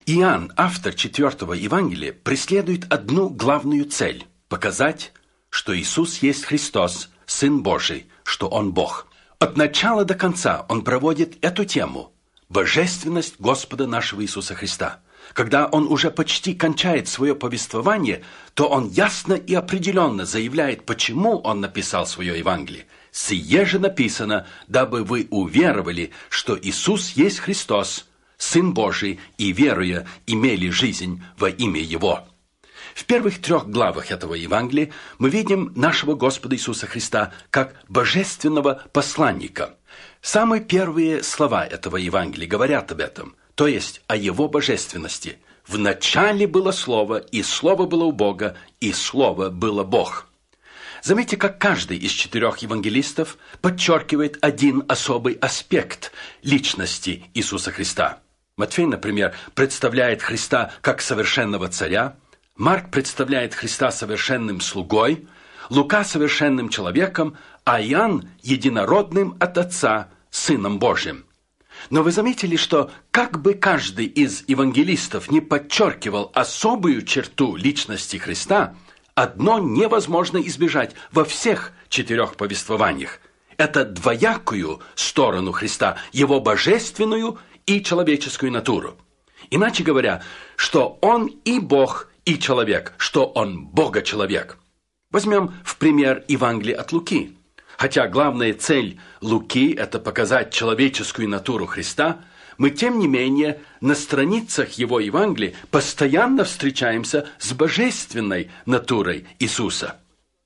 Иоанн, автор 4-го Евангелия, преследует одну главную цель – показать, что Иисус есть Христос, Сын Божий, что Он Бог. От начала до конца он проводит эту тему – божественность Господа нашего Иисуса Христа. Когда он уже почти кончает свое повествование, то он ясно и определенно заявляет, почему он написал свое Евангелие. «Сие же написано, дабы вы уверовали, что Иисус есть Христос, Сын Божий, и, веруя, имели жизнь во имя Его». В первых 3 главах этого Евангелия мы видим нашего Господа Иисуса Христа как божественного посланника. Самые первые слова этого Евангелия говорят об этом, то есть о Его божественности. «В начале было Слово, и Слово было у Бога, и Слово было Бог». Заметьте, как каждый из 4 евангелистов подчеркивает один особый аспект личности Иисуса Христа. Матфей, например, представляет Христа как совершенного царя, Марк представляет Христа совершенным слугой, Лука совершенным человеком, а Иоанн единородным от Отца, Сыном Божьим. Но вы заметили, что как бы каждый из евангелистов не подчеркивал особую черту личности Христа, одно невозможно избежать во всех 4 повествованиях. Это двоякую сторону Христа, Его божественную и человеческую натуру. Иначе говоря, что Он и Бог, и человек, что Он Бога-человек. Возьмем в пример Евангелие от Луки. Хотя главная цель Луки – это показать человеческую натуру Христа, мы, тем не менее, на страницах его Евангелия постоянно встречаемся с божественной натурой Иисуса.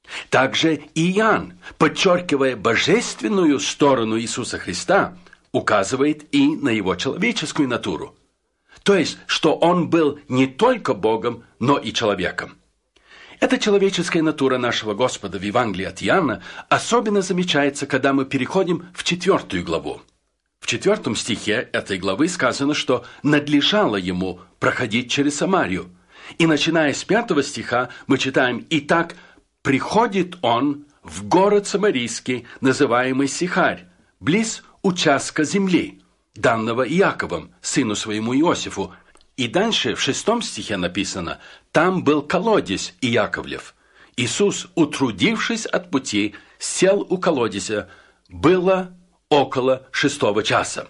Также и Иоанн, подчеркивая божественную сторону Иисуса Христа, указывает и на Его человеческую натуру. То есть, что Он был не только Богом, но и человеком. Эта человеческая натура нашего Господа в Евангелии от Иоанна особенно замечается, когда мы переходим в 4 главу. В 4 стихе этой главы сказано, что надлежало Ему проходить через Самарию. И начиная с 5 стиха мы читаем: «Итак, приходит Он в город Самарийский, называемый Сихарь, близ участка земли, данного Иаковом, сыну своему Иосифу». И дальше в 6 стихе написано: «Там был колодец Иаковлев. Иисус, утрудившись от пути, сел у колодезя. Было около 6 часа».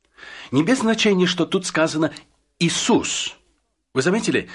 Не без значения, что тут сказано «Иисус». Вы заметили?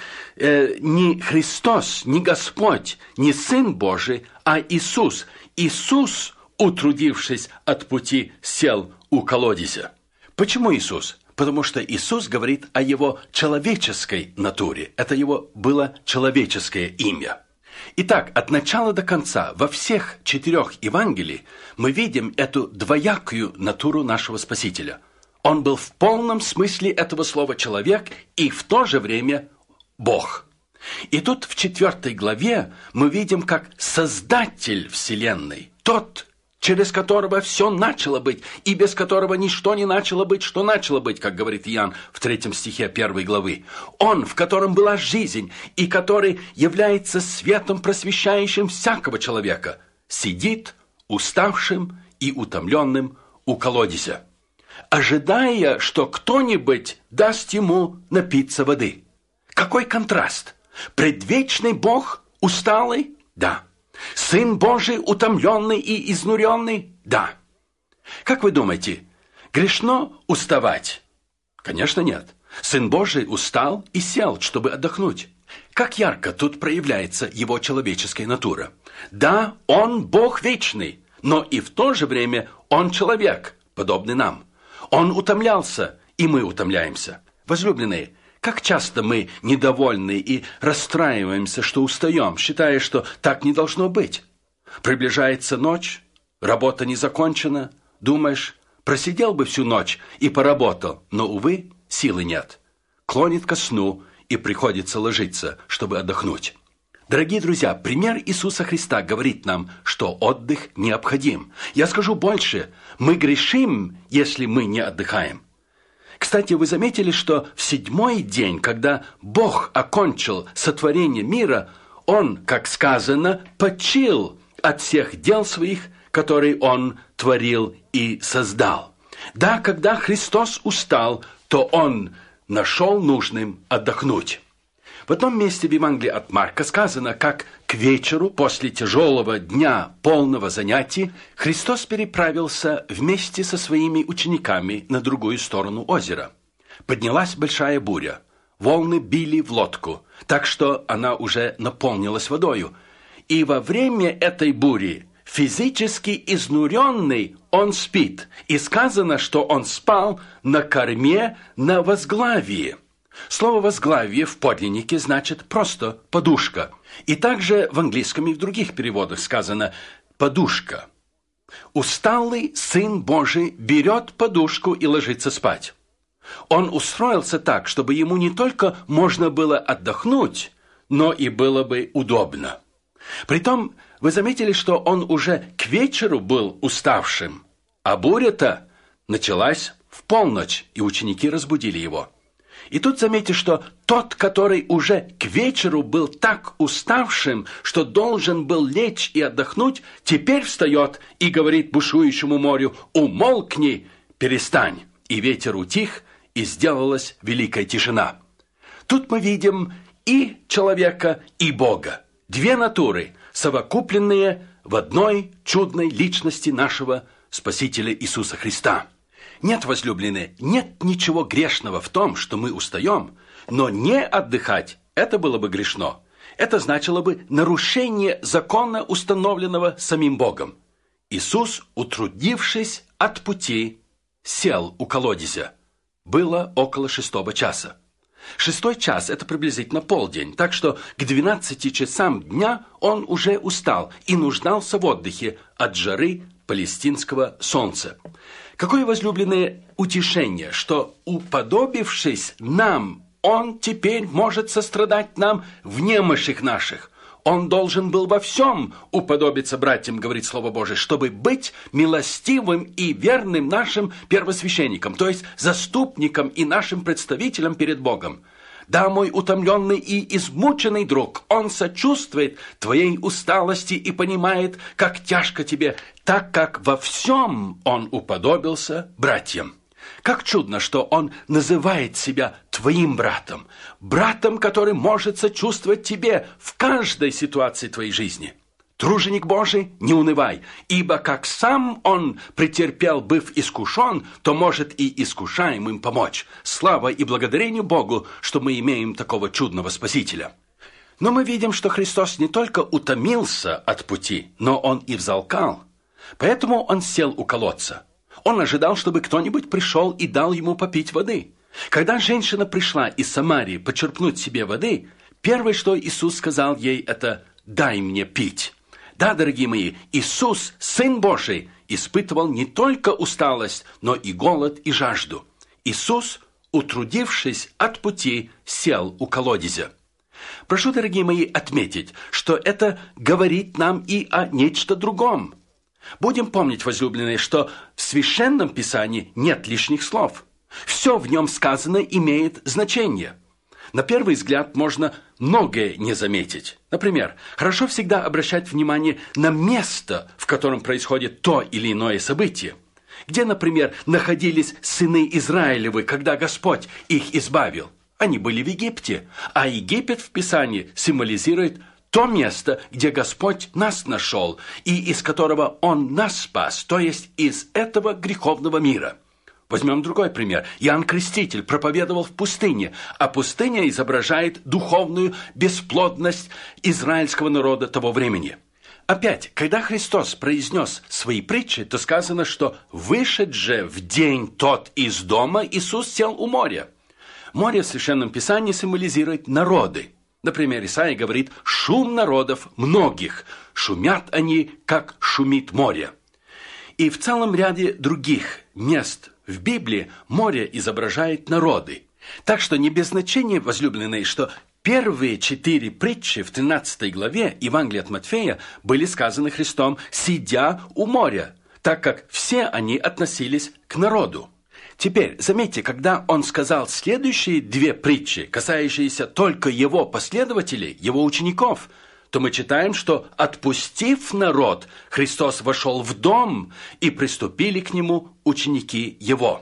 Не Христос, не Господь, не Сын Божий, а Иисус. Иисус, утрудившись от пути, сел у колодезя. Почему Иисус? Потому что Иисус говорит о Его человеческой натуре. Это Его было человеческое имя. Итак, от начала до конца во всех 4 Евангелиях мы видим эту двоякую натуру нашего Спасителя. Он был в полном смысле этого слова человек и в то же время Бог. И тут в 4 главе мы видим, как Создатель Вселенной, тот, через которого все начало быть, и без которого ничто не начало быть, что начало быть, как говорит Иоанн в 3 стихе 1 главы. Он, в котором была жизнь, и который является светом, просвещающим всякого человека, сидит уставшим и утомленным у колодезя, ожидая, что кто-нибудь даст ему напиться воды. Какой контраст! Предвечный Бог усталый? Да. Сын Божий утомленный и изнуренный? Да. Как вы думаете, грешно уставать? Конечно, нет. Сын Божий устал и сел, чтобы отдохнуть. Как ярко тут проявляется его человеческая натура. Да, он Бог вечный, но и в то же время он человек, подобный нам. Он утомлялся, и мы утомляемся. Возлюбленные, как часто мы недовольны и расстраиваемся, что устаем, считая, что так не должно быть. Приближается ночь, работа не закончена, думаешь, просидел бы всю ночь и поработал, но, увы, силы нет. Клонит ко сну, и приходится ложиться, чтобы отдохнуть. Дорогие друзья, пример Иисуса Христа говорит нам, что отдых необходим. Я скажу больше, мы грешим, если мы не отдыхаем. Кстати, вы заметили, что в 7-й день, когда Бог окончил сотворение мира, Он, как сказано, почил от всех дел своих, которые Он творил и создал. Да, когда Христос устал, то Он нашел нужным отдохнуть. В одном месте в Евангелии от Марка сказано, как к вечеру после тяжелого дня полного занятий Христос переправился вместе со своими учениками на другую сторону озера. Поднялась большая буря. Волны били в лодку, так что она уже наполнилась водою. И во время этой бури физически изнуренный он спит. И сказано, что он спал на корме на возглавии. Слово «возглавие» в подлиннике значит просто «подушка». И также в английском и в других переводах сказано «подушка». Усталый Сын Божий берет подушку и ложится спать. Он устроился так, чтобы ему не только можно было отдохнуть, но и было бы удобно. Притом, вы заметили, что он уже к вечеру был уставшим, а буря-то началась в полночь, и ученики разбудили его. И тут заметьте, что тот, который уже к вечеру был так уставшим, что должен был лечь и отдохнуть, теперь встает и говорит бушующему морю: «Умолкни, перестань». И ветер утих, и сделалась великая тишина. Тут мы видим и человека, и Бога. Две натуры, совокупленные в одной чудной личности нашего Спасителя Иисуса Христа. Нет, возлюбленные, нет ничего грешного в том, что мы устаем, но не отдыхать – это было бы грешно. Это значило бы нарушение закона, установленного самим Богом. Иисус, утрудившись от пути, сел у колодезя. Было около 6 часа. 6 час – это приблизительно полдень, так что к 12 часам дня он уже устал и нуждался в отдыхе от жары палестинского солнца. Какое, возлюбленное, утешение, что, уподобившись нам, он теперь может сострадать нам в немощах наших. Он должен был во всем уподобиться братьям, говорит Слово Божие, чтобы быть милостивым и верным нашим первосвященникам, то есть заступником и нашим представителем перед Богом. Да, мой утомленный и измученный друг, он сочувствует твоей усталости и понимает, как тяжко тебе, так как во всем он уподобился братьям. Как чудно, что он называет себя твоим братом, братом, который может сочувствовать тебе в каждой ситуации твоей жизни. Труженик Божий, не унывай, ибо как сам он претерпел, быв искушен, то может и искушаемым помочь. Слава и благодарение Богу, что мы имеем такого чудного Спасителя. Но мы видим, что Христос не только утомился от пути, но он и взалкал. Поэтому он сел у колодца. Он ожидал, чтобы кто-нибудь пришел и дал ему попить воды. Когда женщина пришла из Самарии почерпнуть себе воды, первое, что Иисус сказал ей, это «дай мне пить». Да, дорогие мои, Иисус, Сын Божий, испытывал не только усталость, но и голод и жажду. Иисус, утрудившись от пути, сел у колодезя. Прошу, дорогие мои, отметить, что это говорит нам и о нечто другом. Будем помнить, возлюбленные, что в Священном Писании нет лишних слов. Все в нем сказано имеет значение. На первый взгляд можно многое не заметить. Например, хорошо всегда обращать внимание на место, в котором происходит то или иное событие. Где, например, находились сыны Израилевы, когда Господь их избавил? Они были в Египте, а Египет в Писании символизирует то место, где Господь нас нашел и из которого Он нас спас, то есть из этого греховного мира. Возьмем другой пример. Иоанн Креститель проповедовал в пустыне, а пустыня изображает духовную бесплодность израильского народа того времени. Опять, когда Христос произнес свои притчи, то сказано, что «вышед же в день тот из дома, Иисус сел у моря». Море в Священном Писании символизирует народы. Например, Исаия говорит «шум народов многих, шумят они, как шумит море». И в целом ряде других мест в Библии море изображает народы. Так что не без значения, возлюбленные, что первые 4 притчи в 13 главе Евангелия от Матфея были сказаны Христом, сидя у моря, так как все они относились к народу. Теперь, заметьте, когда он сказал следующие 2 притчи, касающиеся только его последователей, его учеников, то мы читаем, что, отпустив народ, Христос вошел в дом, и приступили к нему ученики его.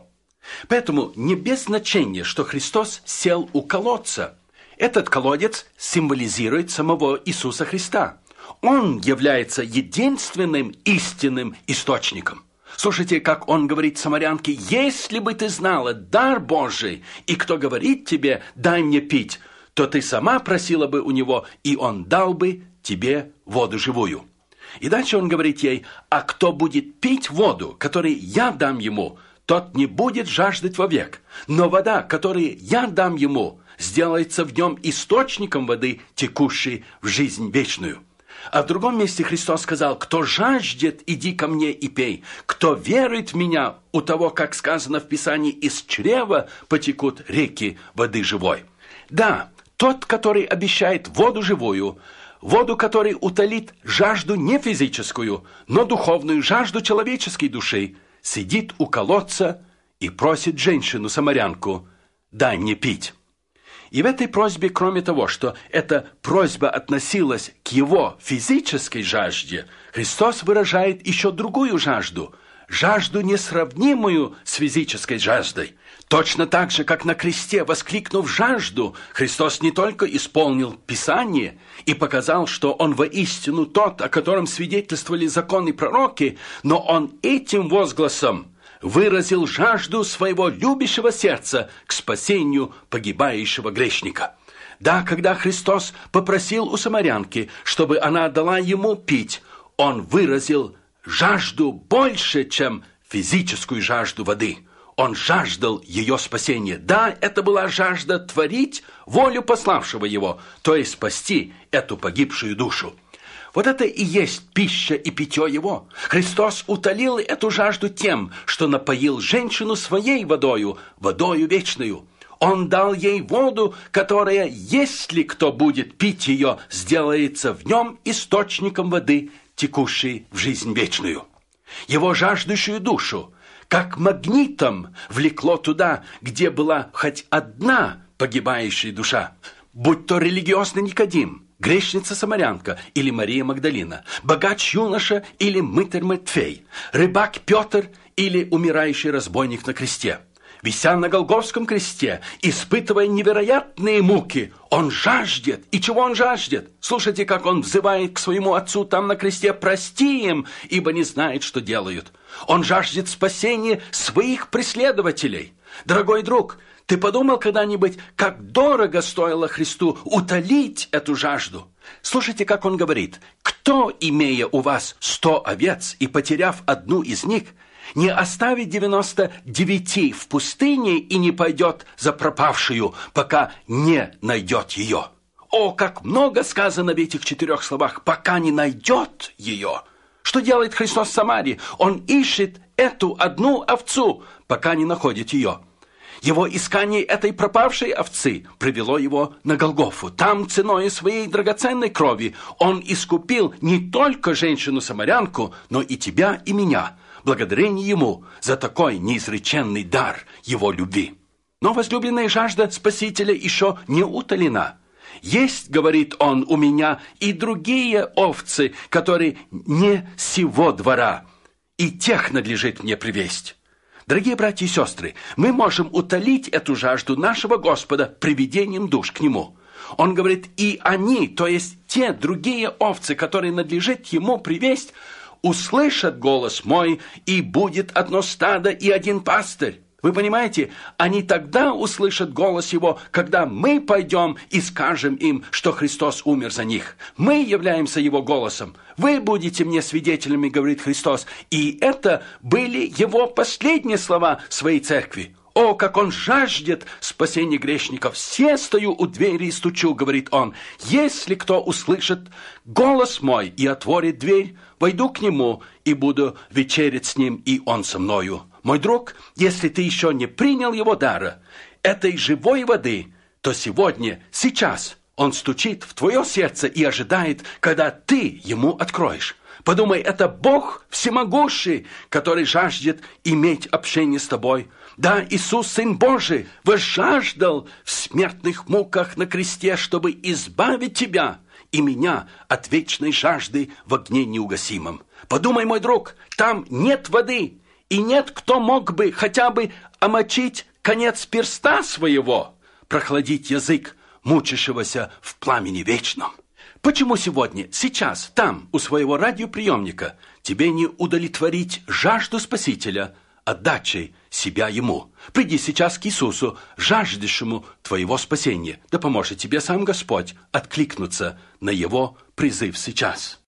Поэтому не без значения, что Христос сел у колодца. Этот колодец символизирует самого Иисуса Христа. Он является единственным истинным источником. Слушайте, как он говорит самарянке: «Если бы ты знала дар Божий, и кто говорит тебе, дай мне пить, то ты сама просила бы у него, и он дал бы тебе воду живую». И дальше он говорит ей: «А кто будет пить воду, которую я дам ему, тот не будет жаждать вовек, но вода, которую я дам ему, сделается в нем источником воды, текущей в жизнь вечную». А в другом месте Христос сказал: «Кто жаждет, иди ко мне и пей. Кто верует в меня, у того, как сказано в Писании, из чрева потекут реки воды живой». Да, тот, который обещает воду живую, воду, которая утолит жажду не физическую, но духовную жажду человеческой души, сидит у колодца и просит женщину-самарянку: «Дай мне пить». И в этой просьбе, кроме того, что эта просьба относилась к его физической жажде, Христос выражает еще другую жажду, жажду, несравнимую с физической жаждой. Точно так же, как на кресте, воскликнув жажду, Христос не только исполнил Писание и показал, что Он воистину тот, о котором свидетельствовали законы и пророки, но Он этим возгласом выразил жажду своего любящего сердца к спасению погибающего грешника. Да, когда Христос попросил у самарянки, чтобы она дала ему пить, Он выразил жажду больше, чем физическую жажду воды. Он жаждал ее спасения. Да, это была жажда творить волю пославшего его, то есть спасти эту погибшую душу. Вот это и есть пища и питье его. Христос утолил эту жажду тем, что напоил женщину своей водою, водою вечную. Он дал ей воду, которая, если кто будет пить ее, сделается в нем источником воды, текущей в жизнь вечную. Его жаждущую душу, как магнитом, влекло туда, где была хоть одна погибающая душа, будь то религиозный Никодим, грешница-самарянка или Мария Магдалина, богач-юноша или мытарь Матфей, рыбак Петр или умирающий разбойник на кресте. Вися на Голгофском кресте, испытывая невероятные муки, он жаждет. И чего он жаждет? Слушайте, как он взывает к своему отцу там на кресте: «Прости им, ибо не знают, что делают». Он жаждет спасения своих преследователей. Дорогой друг, ты подумал когда-нибудь, как дорого стоило Христу утолить эту жажду? Слушайте, как он говорит: «Кто, имея у вас 100 овец и потеряв одну из них, не оставит 99 в пустыне и не пойдет за пропавшую, пока не найдет ее». О, как много сказано в этих 4 словах: «пока не найдет ее». Что делает Христос в Самарии? Он ищет эту одну овцу, пока не находит ее. Его искание этой пропавшей овцы привело его на Голгофу. Там ценой своей драгоценной крови он искупил не только женщину-самарянку, но и тебя и меня. Благодарение ему за такой неизреченный дар его любви. Но возлюбленная жажда Спасителя еще не утолена. «Есть, — говорит он, — у меня и другие овцы, которые не сего двора, и тех надлежит мне привесть». Дорогие братья и сестры, мы можем утолить эту жажду нашего Господа приведением душ к Нему. Он говорит: «И они, то есть те другие овцы, которые надлежит Ему привесть, услышат голос мой, и будет одно стадо и один пастырь». Вы понимаете, они тогда услышат голос Его, когда мы пойдем и скажем им, что Христос умер за них. Мы являемся Его голосом. Вы будете мне свидетелями, говорит Христос. И это были Его последние слова своей церкви. О, как Он жаждет спасения грешников! «Все стою у двери и стучу, — говорит Он, — если кто услышит голос мой и отворит дверь, войду к нему и буду вечерять с ним, и он со мною». Мой друг, если ты еще не принял его дара, этой живой воды, то сегодня, сейчас он стучит в твое сердце и ожидает, когда ты ему откроешь. Подумай, это Бог всемогущий, который жаждет иметь общение с тобой. Да, Иисус, Сын Божий, возжаждал в смертных муках на кресте, чтобы избавить тебя и меня от вечной жажды в огне неугасимом. Подумай, мой друг, там нет воды, И нет, кто мог бы хотя бы омочить конец перста своего, прохладить язык мучившегося в пламени вечном. Почему сегодня, сейчас, там, у своего радиоприемника, тебе не удовлетворить жажду Спасителя отдачей себя Ему? Приди сейчас к Иисусу, жаждущему твоего спасения, да поможет тебе сам Господь откликнуться на Его призыв сейчас.